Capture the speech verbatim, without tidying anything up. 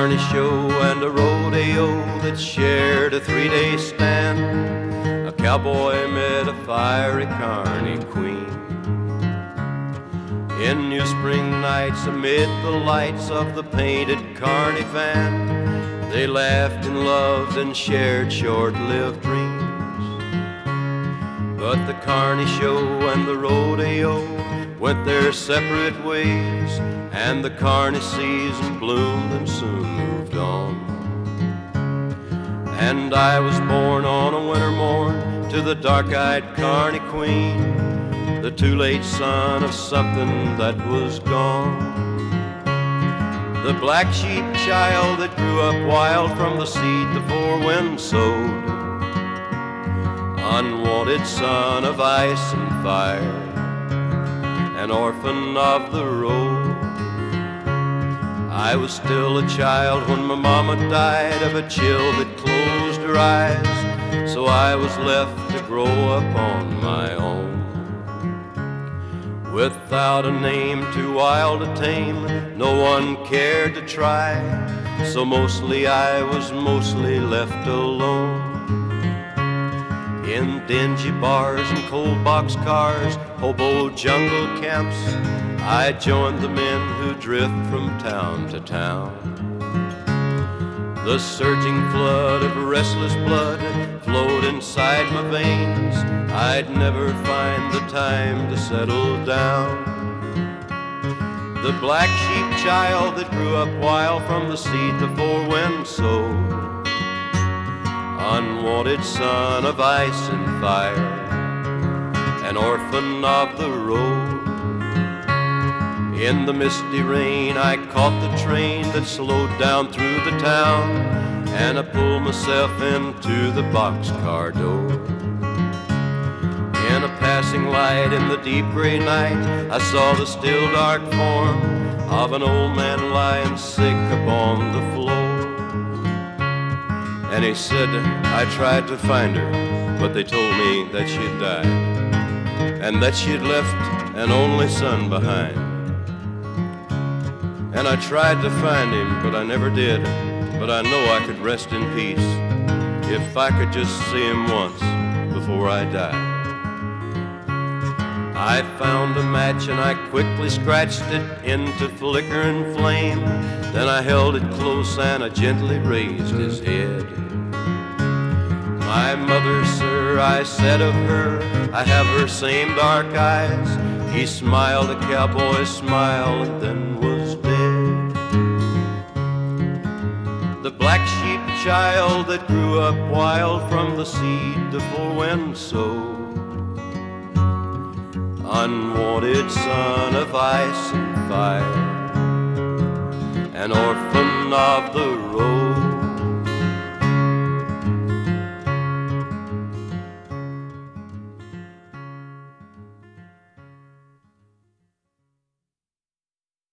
carny show and a rodeo that shared a three-day stand. A cowboy met a fiery carny queen. In New Spring nights amid the lights of the painted carny van, they laughed and loved and shared short-lived dreams. But the carny show and the rodeo went their separate ways, and the carny season bloomed and soon moved on. And I was born on a winter morn to the dark-eyed carny queen, the too late son of something that was gone. The black sheep child that grew up wild from the seed the four winds sowed, unwanted son of ice and fire, an orphan of the road. I was still a child when my mama died of a chill that closed her eyes, so I was left to grow up on my own. Without a name, too wild to tame, no one cared to try, so mostly I was mostly left alone. In dingy bars and cold box cars, hobo jungle camps, I joined the men who drift from town to town. The surging flood of restless blood flowed inside my veins. I'd never find the time to settle down. The black sheep child that grew up wild from the seed the four winds sowed, unwanted son of ice and fire, an orphan of the road. In the misty rain I caught the train that slowed down through the town, and I pulled myself into the boxcar door. In a passing light in the deep gray night, I saw the still dark form of an old man lying sick upon the floor. And he said, I tried to find her, but they told me that she'd died, and that she'd left an only son behind. And I tried to find him, but I never did. But I know I could rest in peace if I could just see him once before I die. I found a match and I quickly scratched it into flickering flame. Then I held it close and I gently raised his head. My mother, sir, I said of her, I have her same dark eyes. He smiled a cowboy smile and then was dead. The black sheep child that grew up wild from the seed the four winds sowed, unwanted son of ice and fire, an orphan of the road.